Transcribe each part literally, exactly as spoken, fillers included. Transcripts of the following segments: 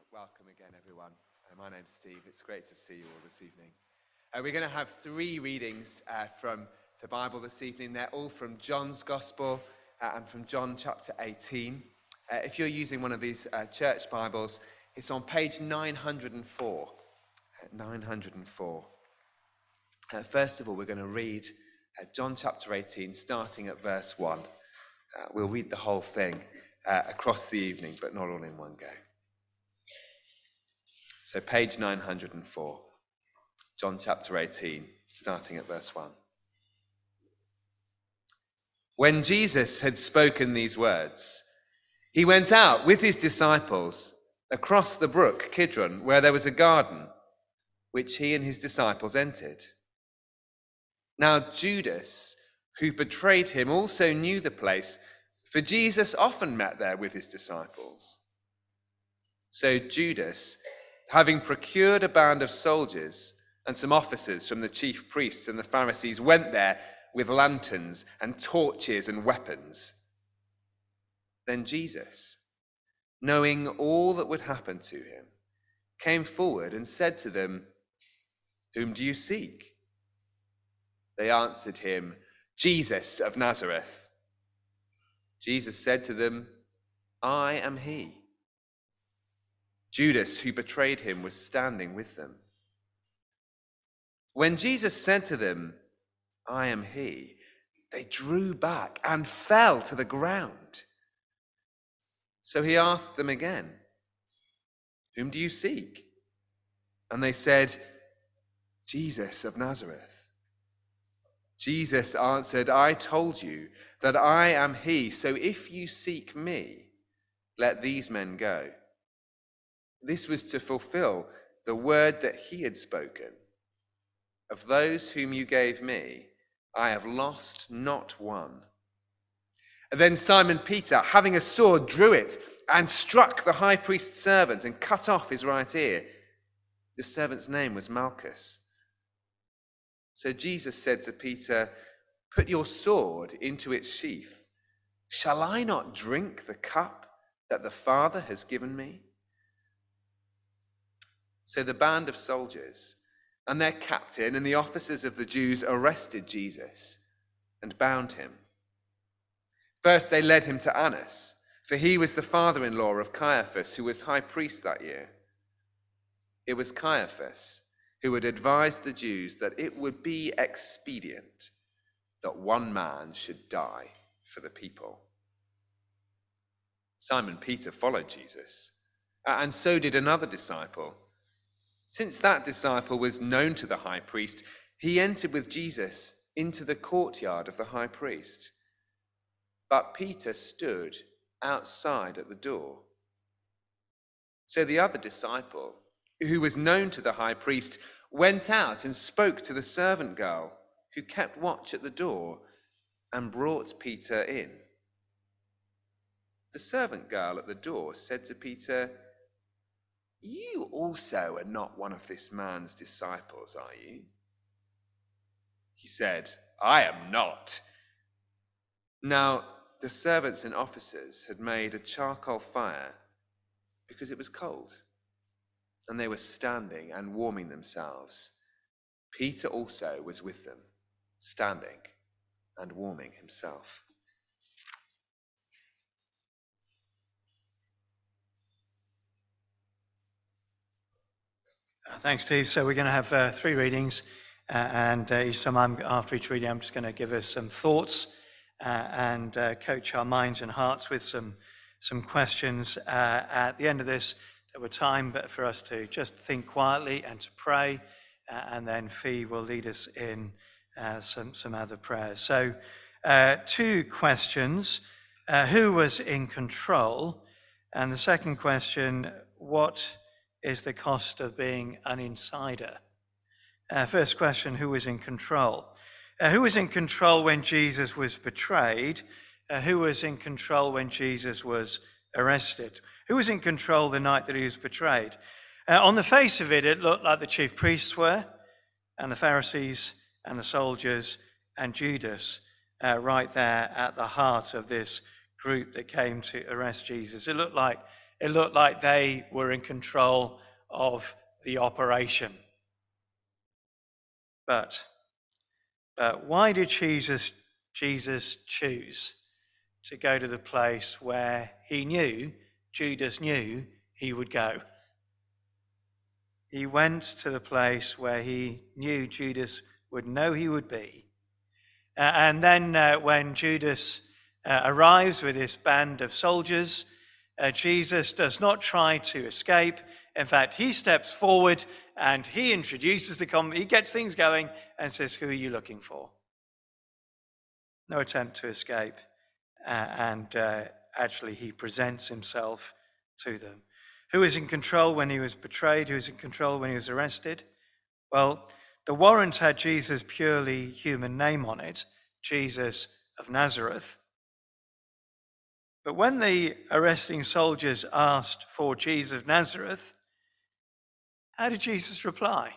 Welcome again, everyone. Uh, my name's Steve. It's great to see you all this evening. Uh, we're going to have three readings uh, from the Bible this evening. They're all from John's Gospel uh, and from John chapter eighteen. Uh, if you're using one of these uh, church Bibles, it's on page nine hundred four. Uh, nine hundred four. Uh, first of all, we're going to read uh, John chapter eighteen, starting at verse one. Uh, we'll read the whole thing uh, across the evening, but not all in one go. So page nine hundred four, John chapter eighteen, starting at verse one. When Jesus had spoken these words, he went out with his disciples across the brook Kidron, where there was a garden, which he and his disciples entered. Now Judas, who betrayed him, also knew the place, for Jesus often met there with his disciples. So Judas, having procured a band of soldiers and some officers from the chief priests and the Pharisees, went there with lanterns and torches and weapons. Then Jesus, knowing all that would happen to him, came forward and said to them, "Whom do you seek?" They answered him, "Jesus of Nazareth." Jesus said to them, "I am he." Judas, who betrayed him, was standing with them. When Jesus said to them, "I am he," they drew back and fell to the ground. So he asked them again, "Whom do you seek?" And they said, "Jesus of Nazareth." Jesus answered, "I told you that I am he, so if you seek me, let these men go." This was to fulfill the word that he had spoken. "Of those whom you gave me, I have lost not one." Then Simon Peter, having a sword, drew it and struck the high priest's servant and cut off his right ear. The servant's name was Malchus. So Jesus said to Peter, "Put your sword into its sheath. Shall I not drink the cup that the Father has given me?" So the band of soldiers and their captain and the officers of the Jews arrested Jesus and bound him. First they led him to Annas, for he was the father-in-law of Caiaphas, who was high priest that year. It was Caiaphas who had advised the Jews that it would be expedient that one man should die for the people. Simon Peter followed Jesus, and so did another disciple. Since that disciple was known to the high priest, he entered with Jesus into the courtyard of the high priest. But Peter stood outside at the door. So the other disciple, who was known to the high priest, went out and spoke to the servant girl who kept watch at the door and brought Peter in. The servant girl at the door said to Peter, "You also are not one of this man's disciples, are you?" He said, "I am not." Now, the servants and officers had made a charcoal fire because it was cold, and they were standing and warming themselves. Peter also was with them, standing and warming himself. Thanks, Steve. So we're going to have uh, three readings, uh, and uh, each time I'm, after each reading, I'm just going to give us some thoughts uh, and uh, coach our minds and hearts with some some questions. Uh, at the end of this, there were time but for us to just think quietly and to pray, uh, and then Fee will lead us in uh, some, some other prayers. So uh, two questions. Uh, who was in control? And the second question, what is the cost of being an insider? Uh, first question, who was in control? Uh, who was in control when Jesus was betrayed? Uh, who was in control when Jesus was arrested? Who was in control the night that he was betrayed? Uh, on the face of it, it looked like the chief priests were, and the Pharisees, and the soldiers, and Judas, uh, right there at the heart of this group that came to arrest Jesus. It looked like It looked like they were in control of the operation. But, but why did Jesus, Jesus choose to go to the place where he knew, Judas knew, he would go? He went to the place where he knew Judas would know he would be. Uh, and then uh, when Judas uh, arrives with his band of soldiers, uh, Jesus does not try to escape. In fact, he steps forward and he introduces the com- he gets things going and says, "Who are you looking for?" No attempt to escape. Uh, and uh, actually he presents himself to them. Who was in control when he was betrayed? Who was in control when he was arrested? Well, the warrant had Jesus' purely human name on it, Jesus of Nazareth. But when the arresting soldiers asked for Jesus of Nazareth, how did Jesus reply?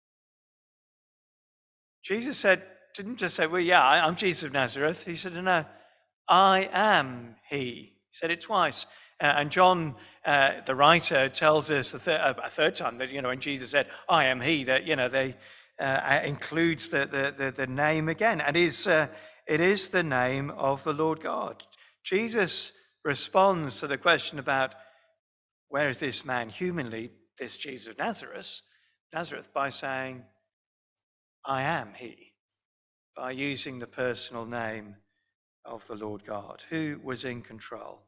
Jesus said, didn't just say, well, yeah, I'm Jesus of Nazareth. He said, no, I am he. He said it twice. Uh, and John, uh, the writer, tells us a, th- a third time that, you know, when Jesus said, I am he, that, you know, they uh, includes the, the, the, the name again. And is, uh, it is the name of the Lord God. Jesus responds to the question about where is this man humanly, this Jesus of Nazareth, Nazareth, by saying, I am he, by using the personal name of the Lord God, who was in control.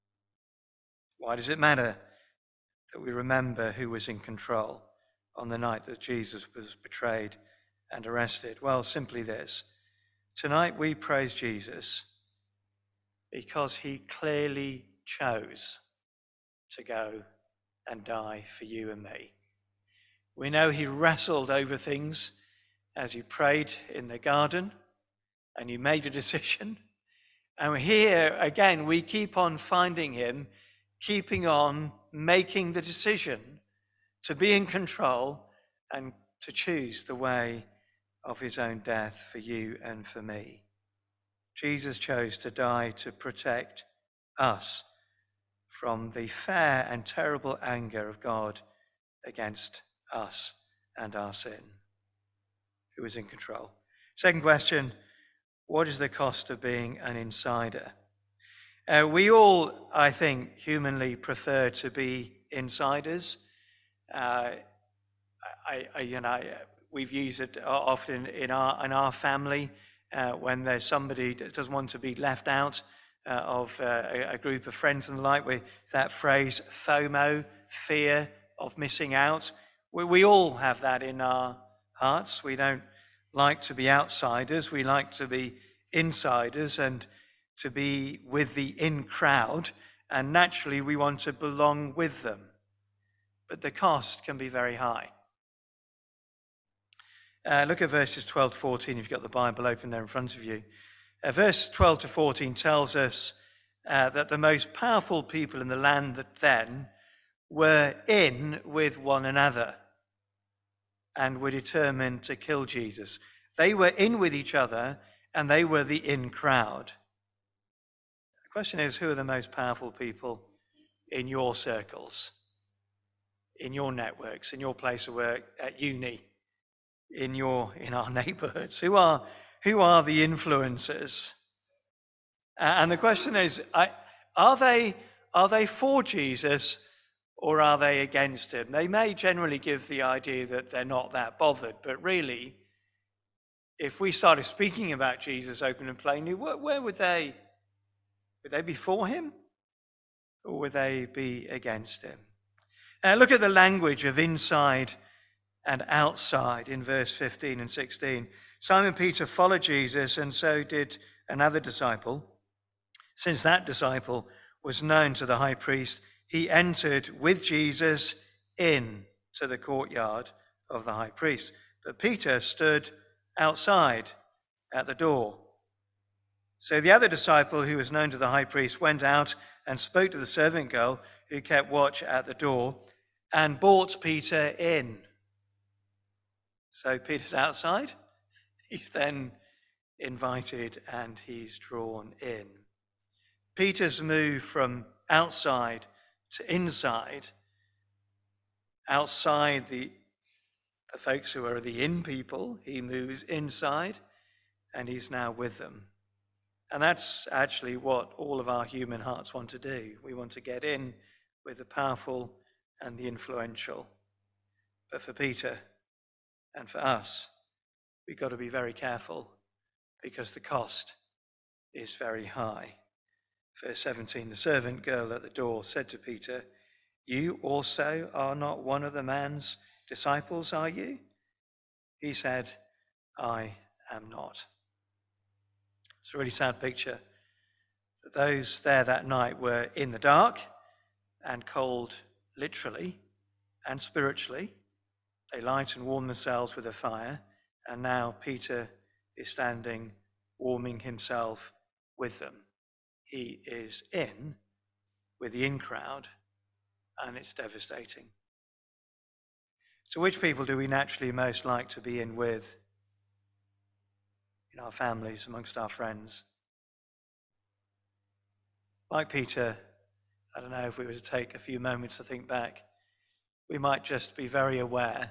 Why does it matter that we remember who was in control on the night that Jesus was betrayed and arrested? Well, simply this. Tonight we praise Jesus because he clearly chose to go and die for you and me. We know he wrestled over things as he prayed in the garden and he made a decision. And here again, we keep on finding him keeping on making the decision to be in control and to choose the way of his own death for you and for me. Jesus chose to die to protect us from the fair and terrible anger of God against us and our sin. Who was in control? Second question, what is the cost of being an insider? Uh, we all, I think, humanly prefer to be insiders. Uh, I, I, you know, we've used it often in our in our family uh, when there's somebody that doesn't want to be left out uh, of uh, a, a group of friends and the like. We, that phrase FOMO, fear of missing out. We, we all have that in our hearts. We don't like to be outsiders. We like to be insiders and to be with the in crowd, and naturally we want to belong with them. But the cost can be very high. Uh, look at verses twelve to fourteen if you've got the Bible open there in front of you. Uh, verse twelve to fourteen tells us uh, that the most powerful people in the land that then were in with one another and were determined to kill Jesus. They were in with each other and they were the in crowd. The question is, who are the most powerful people in your circles, in your networks, in your place of work, at uni, in your in our neighborhoods? Who are who are the influencers? And the question is, are they are they for Jesus or are they against him? They may generally give the idea that they're not that bothered, but really, if we started speaking about Jesus open and plainly, where, where would they? Would they be for him or would they be against him? Uh, look at the language of inside and outside in verse fifteen and sixteen. Simon Peter followed Jesus, and so did another disciple. Since that disciple was known to the high priest, he entered with Jesus in to the courtyard of the high priest. But Peter stood outside at the door. So the other disciple, who was known to the high priest, went out and spoke to the servant girl who kept watch at the door and brought Peter in. So Peter's outside. He's then invited and he's drawn in. Peter's move from outside to inside, outside the, the folks who are the in people. He moves inside and he's now with them. And that's actually what all of our human hearts want to do. We want to get in with the powerful and the influential. But for Peter and for us, we've got to be very careful because the cost is very high. Verse seventeen, the servant girl at the door said to Peter, "You also are not one of the man's disciples, are you?" He said, "I am not." It's a really sad picture. Those there that night were in the dark and cold, literally and spiritually. They light and warm themselves with a fire, and now Peter is standing, warming himself with them. He is in with the in crowd, and it's devastating. So which people do we naturally most like to be in with? In our families, amongst our friends? Like Peter, I don't know if we were to take a few moments to think back, we might just be very aware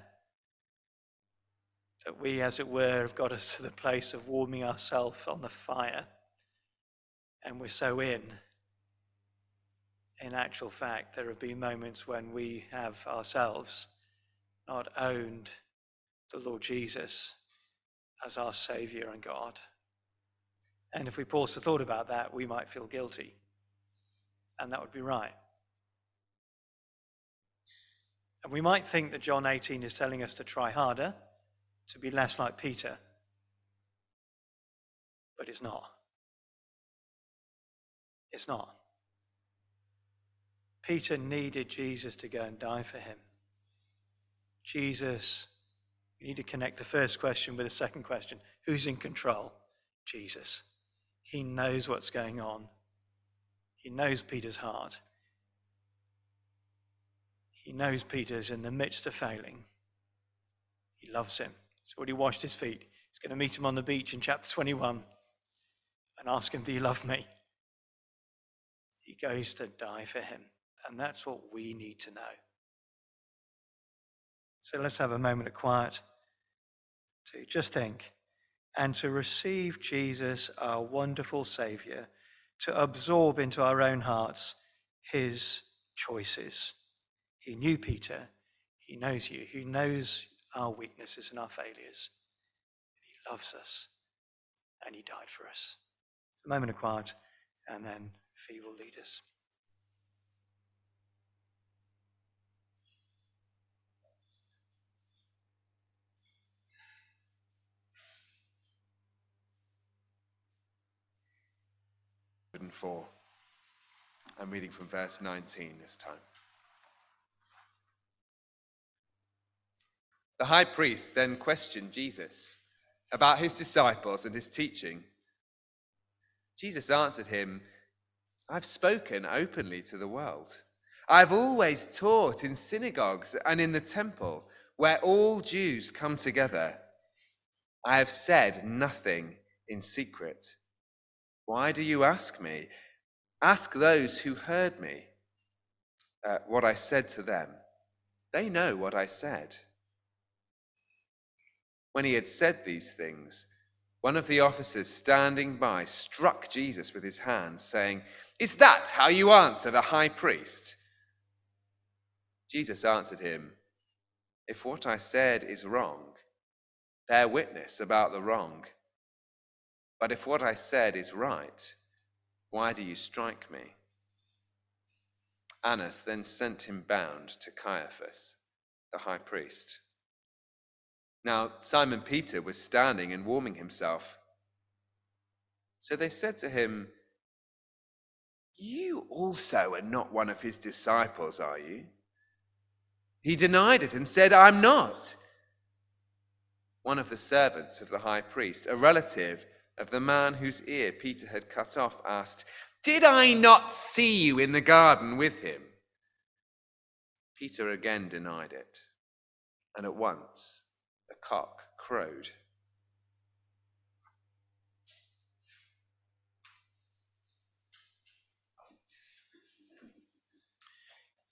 that we, as it were, have got us to the place of warming ourselves on the fire, and we're so in. In actual fact, there have been moments when we have ourselves not owned the Lord Jesus as our Saviour and God. And if we pause to thought about that, we might feel guilty. And that would be right. And we might think that John eighteen is telling us to try harder, to be less like Peter. But it's not. It's not. Peter needed Jesus to go and die for him. Jesus, you need to connect the first question with the second question. Who's in control? Jesus. He knows what's going on. He knows Peter's heart. He knows Peter's in the midst of failing. He loves him. He's already washed his feet. He's going to meet him on the beach in chapter twenty-one and ask him, "Do you love me?" He goes to die for him. And that's what we need to know. So let's have a moment of quiet to just think and to receive Jesus, our wonderful Saviour, to absorb into our own hearts his choices. He knew Peter. He knows you. He knows our weaknesses and our failures. He loves us and he died for us. A moment of quiet, and then Fee will lead us. four. I'm reading from verse nineteen this time. The high priest then questioned Jesus about his disciples and his teaching. Jesus answered him, "I've spoken openly to the world. I've always taught in synagogues and in the temple where all Jews come together. I have said nothing in secret. Why do you ask me? Ask those who heard me uh, what I said to them. They know what I said." When he had said these things, one of the officers standing by struck Jesus with his hand, saying, "Is that how you answer the high priest?" Jesus answered him, "If what I said is wrong, bear witness about the wrong. But if what I said is right, why do you strike me?" Annas then sent him bound to Caiaphas, the high priest. Now Simon Peter was standing and warming himself. So they said to him, "You also are not one of his disciples, are you?" He denied it and said, "I'm not." One of the servants of the high priest, a relative of the man whose ear Peter had cut off, asked, "Did I not see you in the garden with him?" Peter again denied it, and at once the cock crowed.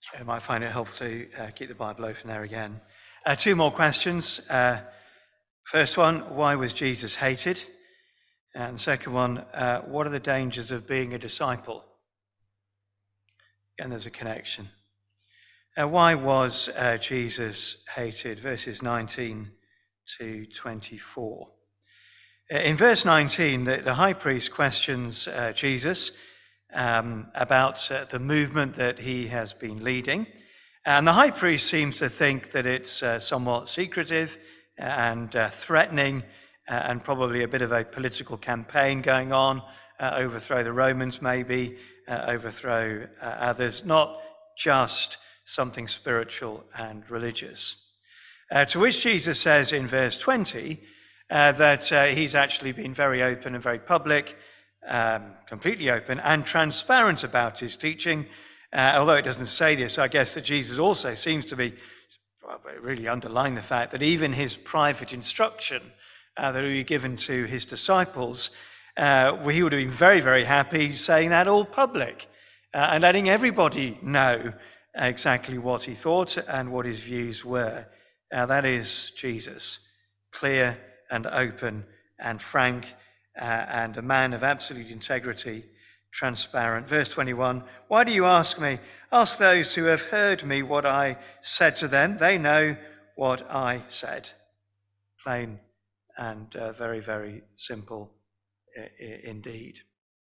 So you might find it helpful to uh, keep the Bible open there again. Uh, two more questions. Uh, first one, why was Jesus hated? And the second one, uh, what are the dangers of being a disciple? And there's a connection. Uh, why was uh, Jesus hated? Verses nineteen to twenty-four. Uh, in verse nineteen, the, the high priest questions uh, Jesus um, about uh, the movement that he has been leading. And the high priest seems to think that it's uh, somewhat secretive and uh, threatening, uh, and probably a bit of a political campaign going on, uh, overthrow the Romans maybe, uh, overthrow uh, others, not just something spiritual and religious. Uh, to which Jesus says in verse twenty uh, that uh, he's actually been very open and very public, um, completely open and transparent about his teaching. Uh, although it doesn't say this, I guess that Jesus also seems to be really underlying the fact that even his private instruction uh, that he given to his disciples, uh, he would have been very, very happy saying that all public uh, and letting everybody know exactly what he thought and what his views were. Uh, that is Jesus, clear and open and frank, uh, and a man of absolute integrity, transparent. Verse twenty-one, why do you ask me? Ask those who have heard me what I said to them. They know what I said. Plain and uh, very, very simple I- I- indeed.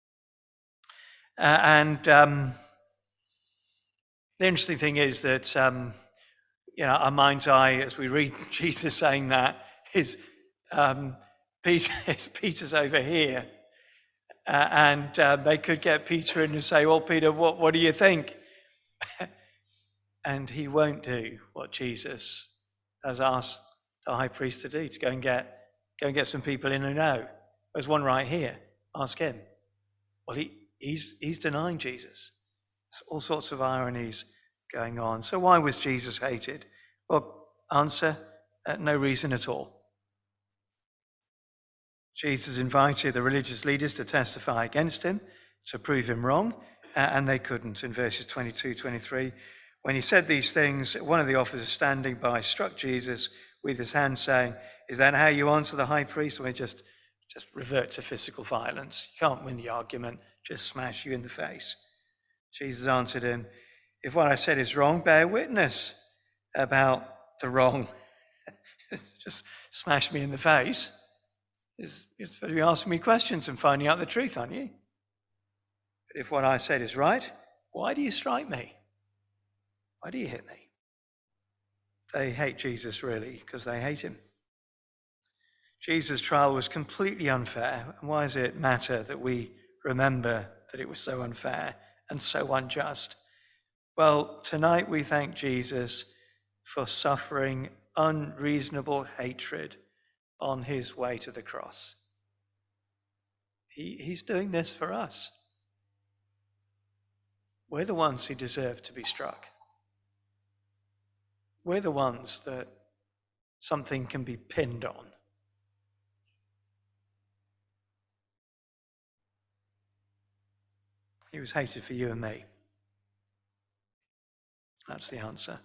Uh, and um, the interesting thing is that, um, you know, our mind's eye, as we read Jesus saying that, is um, Peter, Peter's over here. Uh, and uh, they could get Peter in and say, well, Peter, what, what do you think? And he won't do what Jesus has asked the high priest to do, to go and get, go and get some people in who know. There's one right here. Ask him. Well, he, he's, he's denying Jesus. There's all sorts of ironies going on. So why was Jesus hated? Well, answer, uh, no reason at all. Jesus invited the religious leaders to testify against him, to prove him wrong, uh, and they couldn't. In verses twenty-two, twenty-three, when he said these things, one of the officers standing by struck Jesus with his hand, saying, is that how you answer the high priest? Or just, just revert to physical violence. You can't win the argument, just smash you in the face. Jesus answered him, if what I said is wrong, bear witness about the wrong. Just smash me in the face. You're supposed to be asking me questions and finding out the truth, aren't you? But if what I said is right, why do you strike me? Why do you hit me? They hate Jesus really because they hate him. Jesus' trial was completely unfair. And why does it matter that we remember that it was so unfair and so unjust? Well, tonight we thank Jesus for suffering unreasonable hatred on his way to the cross. He, he's doing this for us. We're the ones who deserve to be struck. We're the ones that something can be pinned on. He was hated for you and me. That's the answer.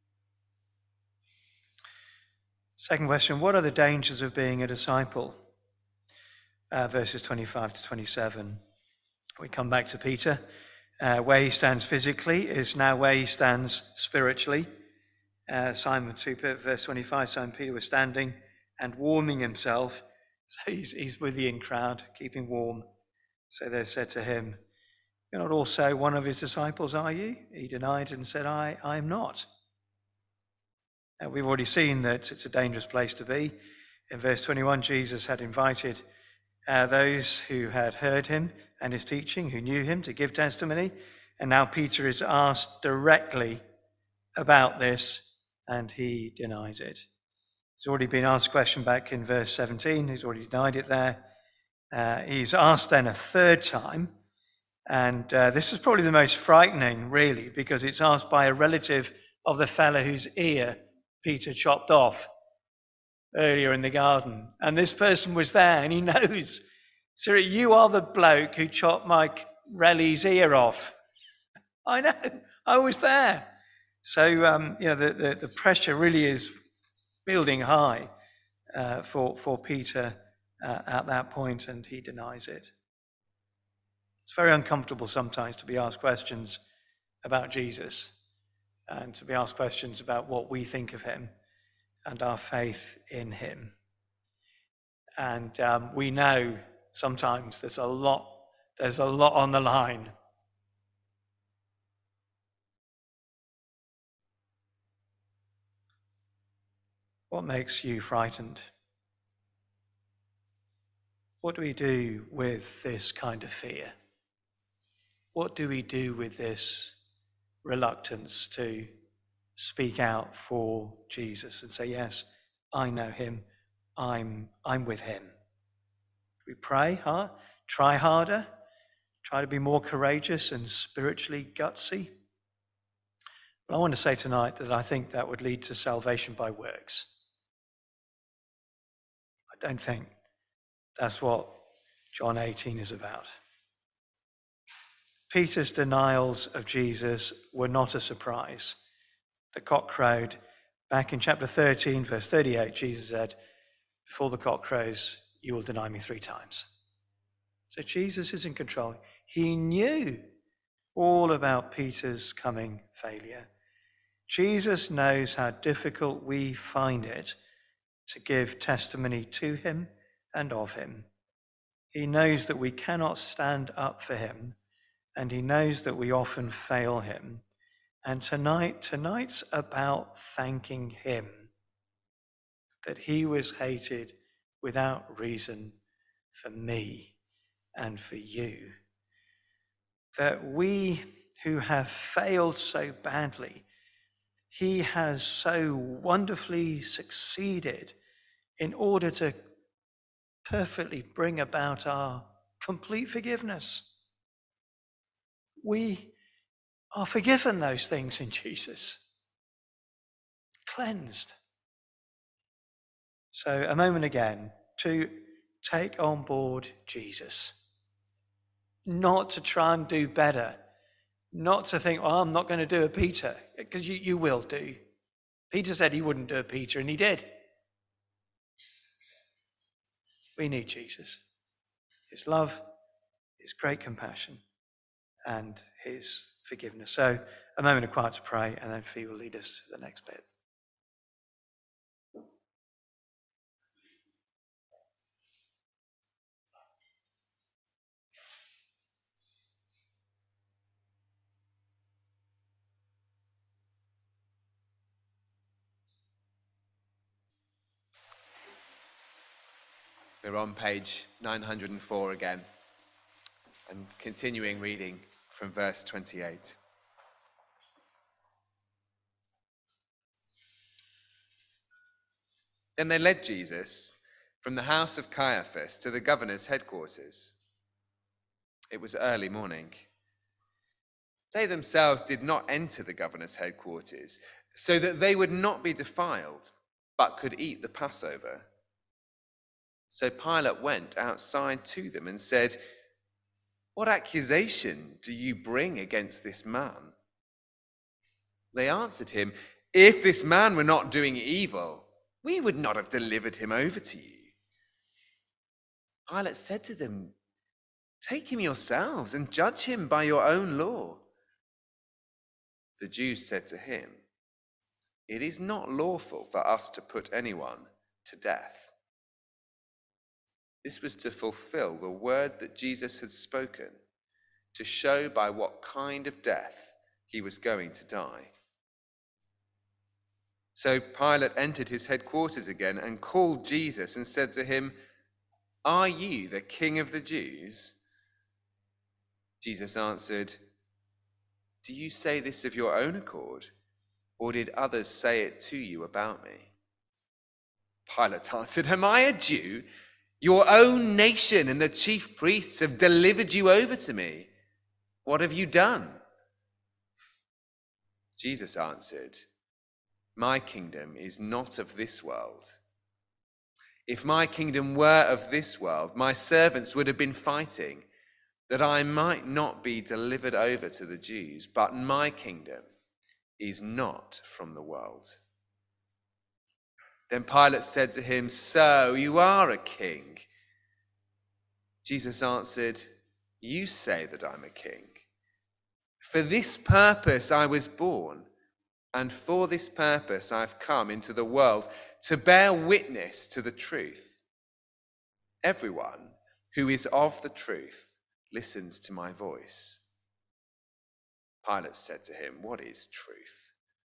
Second question, what are the dangers of being a disciple? Uh, verses twenty-five to twenty-seven. We come back to Peter. Uh, where he stands physically is now where he stands spiritually. Uh, Simon two, verse twenty-five, Simon Peter was standing and warming himself. So he's, he's with the in crowd, keeping warm. So they said to him, you're not also one of his disciples, are you? He denied and said, I, I am not. Uh, we've already seen that it's a dangerous place to be. In verse twenty-one, Jesus had invited uh, those who had heard him and his teaching, who knew him, to give testimony. And now Peter is asked directly about this, and he denies it. He's already been asked a question back in verse seventeen. He's already denied it there. Uh, he's asked then a third time. And uh, this is probably the most frightening, really, because it's asked by a relative of the fellow whose ear Peter chopped off earlier in the garden. And this person was there, and he knows. Sir, you are the bloke who chopped my Relly's ear off. I know, I was there. So, um, you know, the, the, the pressure really is building high uh, for, for Peter uh, at that point, and he denies it. It's very uncomfortable sometimes to be asked questions about Jesus and to be asked questions about what we think of him and our faith in him. And um, we know sometimes there's a lot, there's a lot on the line. What makes you frightened? What do we do with this kind of fear? What do we do with this reluctance to speak out for Jesus and say, yes, I know him, I'm, I'm with him? We pray hard, try harder, try to be more courageous and spiritually gutsy. But I want to say tonight that I think that would lead to salvation by works. I don't think that's what John eighteen is about. Peter's denials of Jesus were not a surprise. The cock crowed. Back in chapter thirteen, verse thirty-eight, Jesus said, before the cock crows, you will deny me three times. So Jesus is in control. He knew all about Peter's coming failure. Jesus knows how difficult we find it to give testimony to him and of him. He knows that we cannot stand up for him, and he knows that we often fail him. And tonight, tonight's about thanking him that he was hated without reason for me and for you. That we who have failed so badly, he has so wonderfully succeeded in order to perfectly bring about our complete forgiveness. We are forgiven those things in Jesus. Cleansed. So a moment again to take on board Jesus. Not to try and do better. Not to think, well, I'm not going to do a Peter, because you, you will do. Peter said he wouldn't do a Peter, and he did. We need Jesus. His love, his great compassion, and his forgiveness. So a moment of quiet to pray, and then Fee will lead us to the next bit. We're on page nine hundred four again, and continuing reading from verse twenty-eight. Then they led Jesus from the house of Caiaphas to the governor's headquarters. It was early morning. They themselves did not enter the governor's headquarters, so that they would not be defiled, but could eat the Passover. So Pilate went outside to them and said, "What accusation do you bring against this man?" They answered him, "If this man were not doing evil, we would not have delivered him over to you." Pilate said to them, "Take him yourselves and judge him by your own law." The Jews said to him, "It is not lawful for us to put anyone to death." This was to fulfill the word that Jesus had spoken, to show by what kind of death he was going to die. So Pilate entered his headquarters again and called Jesus and said to him, "Are you the king of the Jews?" Jesus answered, "Do you say this of your own accord, or did others say it to you about me?" Pilate answered, "Am I a Jew? Your own nation and the chief priests have delivered you over to me. What have you done?" Jesus answered, "My kingdom is not of this world. If my kingdom were of this world, my servants would have been fighting, that I might not be delivered over to the Jews, but my kingdom is not from the world." Then Pilate said to him, "So you are a king?" Jesus answered, "You say that I'm a king. For this purpose I was born, and for this purpose I've come into the world, to bear witness to the truth. Everyone who is of the truth listens to my voice." Pilate said to him, "What is truth?"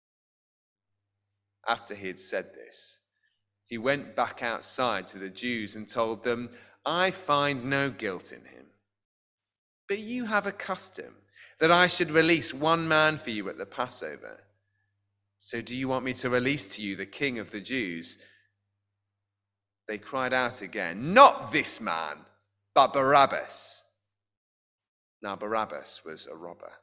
After he had said this, he went back outside to the Jews and told them, "I find no guilt in him. But you have a custom that I should release one man for you at the Passover. So do you want me to release to you the king of the Jews?" They cried out again, "Not this man, but Barabbas." Now Barabbas was a robber.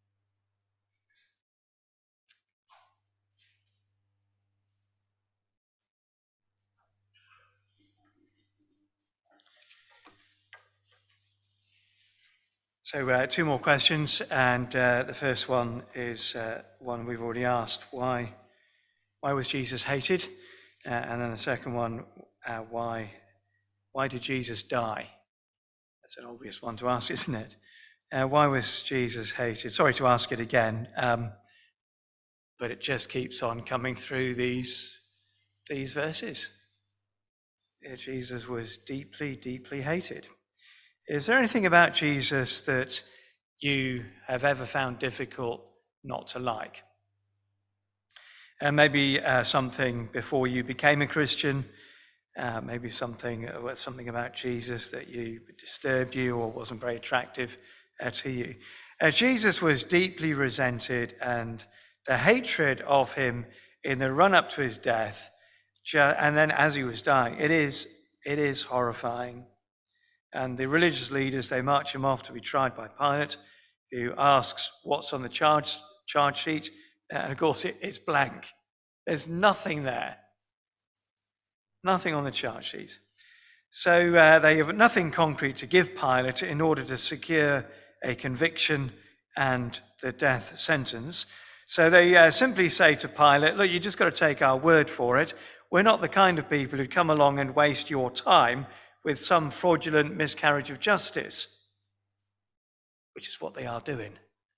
So uh, two more questions, and uh, the first one is uh, one we've already asked. Why, why was Jesus hated? Uh, and then the second one, uh, why, why did Jesus die? That's an obvious one to ask, isn't it? Uh, why was Jesus hated? Sorry to ask it again, um, but it just keeps on coming through these, these verses. Yeah, Jesus was deeply, deeply hated. Is there anything about Jesus that you have ever found difficult not to like? And maybe uh, something before you became a Christian, uh, maybe something uh, something about Jesus that you disturbed you or wasn't very attractive uh, to you. Uh, Jesus was deeply resented, and the hatred of him in the run-up to his death, and then as he was dying, it is it is horrifying. And the religious leaders, they march him off to be tried by Pilate, who asks what's on the charge, charge sheet. And of course, it, it's blank. There's nothing there. Nothing on the charge sheet. So uh, they have nothing concrete to give Pilate in order to secure a conviction and the death sentence. So they uh, simply say to Pilate, "Look, you just got to take our word for it. We're not the kind of people who come along and waste your time with some fraudulent miscarriage of justice," which is what they are doing.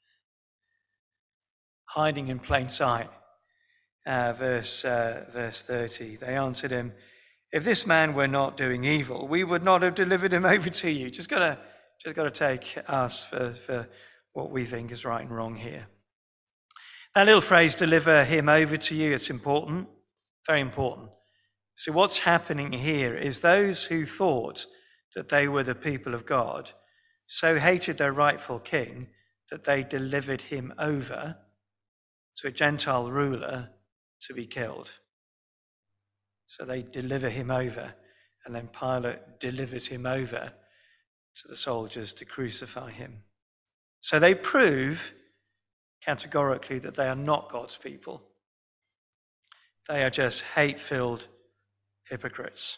Hiding in plain sight. Uh, verse, uh, verse thirty, they answered him, "If this man were not doing evil, we would not have delivered him over to you." Just got to just got to take us for, for what we think is right and wrong here. That little phrase, "deliver him over to you," it's important, very important. So what's happening here is those who thought that they were the people of God so hated their rightful king that they delivered him over to a Gentile ruler to be killed. So they deliver him over, and then Pilate delivers him over to the soldiers to crucify him. So they prove categorically that they are not God's people. They are just hate-filled hypocrites.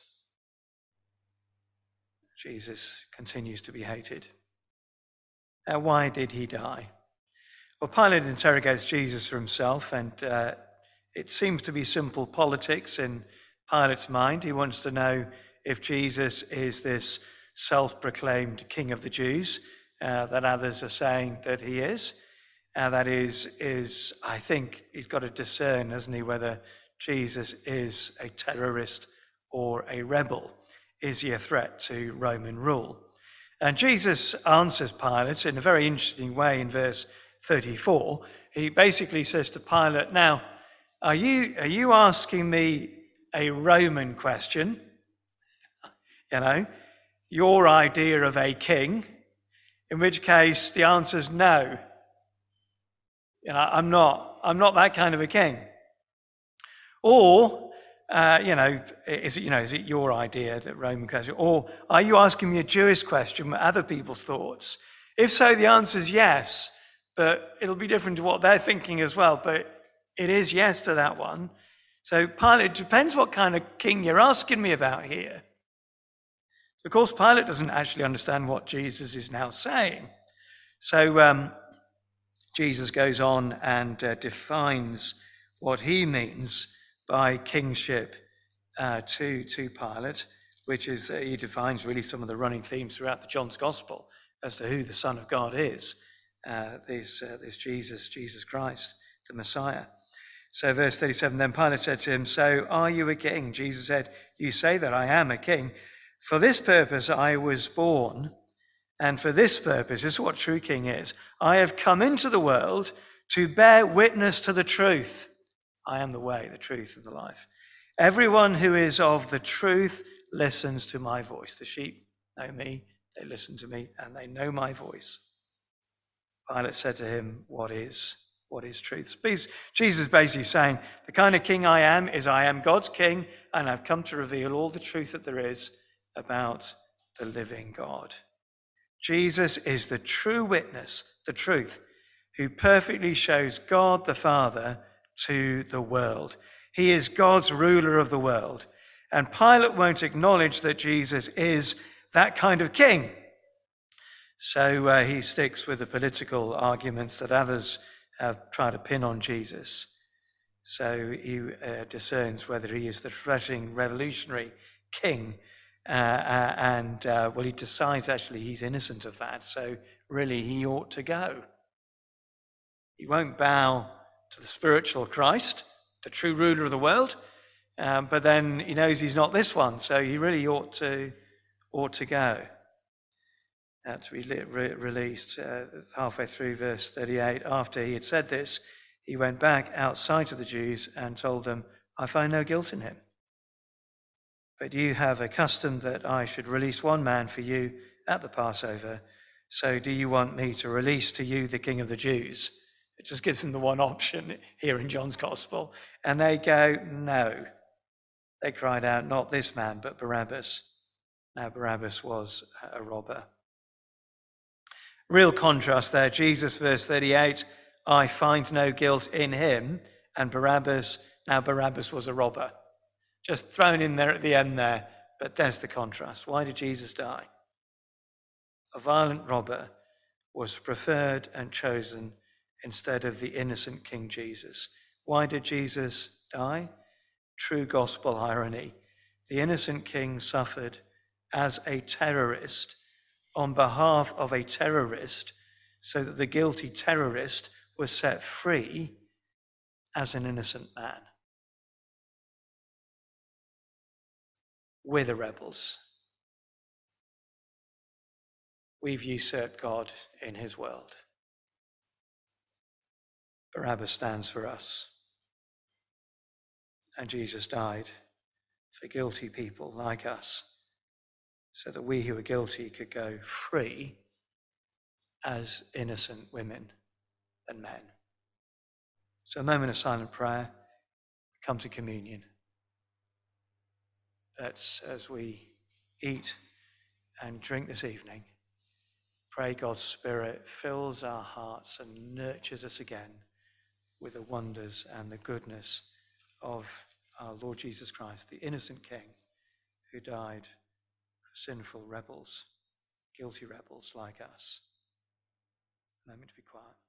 Jesus continues to be hated. Uh, why did he die? Well, Pilate interrogates Jesus for himself, and uh, it seems to be simple politics in Pilate's mind. He wants to know if Jesus is this self-proclaimed king of the Jews uh, that others are saying that he is. Uh, that is, is, I think he's got to discern, hasn't he, whether Jesus is a terrorist or a rebel. Is he a threat to Roman rule? And Jesus answers Pilate in a very interesting way in verse thirty-four. He basically says to Pilate, "Now, are you are you asking me a Roman question? You know, your idea of a king? In which case the answer is no. You know, I'm not. I'm not that kind of a king. Or, uh, you know, is it you know is it your idea that Roman question? Or are you asking me a Jewish question with other people's thoughts? If so, the answer is yes. But it'll be different to what they're thinking as well. But it is yes to that one. So Pilate, it depends what kind of king you're asking me about here. Of course, Pilate doesn't actually understand what Jesus is now saying. So um, Jesus goes on and uh, defines what he means by kingship uh, to, to Pilate, which is, uh, he defines really some of the running themes throughout the John's Gospel as to who the Son of God is, uh, this, uh, this Jesus, Jesus Christ, the Messiah. So verse thirty-seven, then Pilate said to him, so are you a king? Jesus said, you say that I am a king. For this purpose I was born, and for this purpose, this is what true king is. I have come into the world to bear witness to the truth. I am the way, the truth, and the life. Everyone who is of the truth listens to my voice. The sheep know me, they listen to me, and they know my voice. Pilate said to him, what is, what is truth? Jesus is basically saying, the kind of king I am is I am God's king, and I've come to reveal all the truth that there is about the living God. Jesus is the true witness, the truth, who perfectly shows God the Father to the world. He is God's ruler of the world. And Pilate won't acknowledge that Jesus is that kind of king. So uh, he sticks with the political arguments that others have tried to pin on Jesus. So he uh, discerns whether he is the threatening revolutionary king. Uh, uh, and, uh, well, he decides actually he's innocent of that. So really he ought to go. He won't bow to the spiritual Christ, the true ruler of the world. Um, but then he knows he's not this one. So he really ought to, ought to go. Uh, to be re- released uh, halfway through verse thirty-eight. After he had said this, he went back outside to the Jews and told them, I find no guilt in him. But you have a custom that I should release one man for you at the Passover. So do you want me to release to you the King of the Jews? It just gives them the one option here in John's Gospel. And they go, no. They cried out, not this man, but Barabbas. Now Barabbas was a robber. Real contrast there. Jesus, verse thirty-eight, I find no guilt in him. And Barabbas, now Barabbas was a robber. Just thrown in there at the end there. But there's the contrast. Why did Jesus die? A violent robber was preferred and chosen instead of the innocent King Jesus. Why did Jesus die? True gospel irony. The innocent king suffered as a terrorist on behalf of a terrorist so that the guilty terrorist was set free as an innocent man. We're the rebels. We've usurped God in his world. Barabbas stands for us. And Jesus died for guilty people like us, so that we who are guilty could go free as innocent women and men. So a moment of silent prayer, come to communion. Let's, as we eat and drink this evening, pray God's Spirit fills our hearts and nurtures us again with the wonders and the goodness of our Lord Jesus Christ, the innocent King who died for sinful rebels, guilty rebels like us. A moment to be quiet.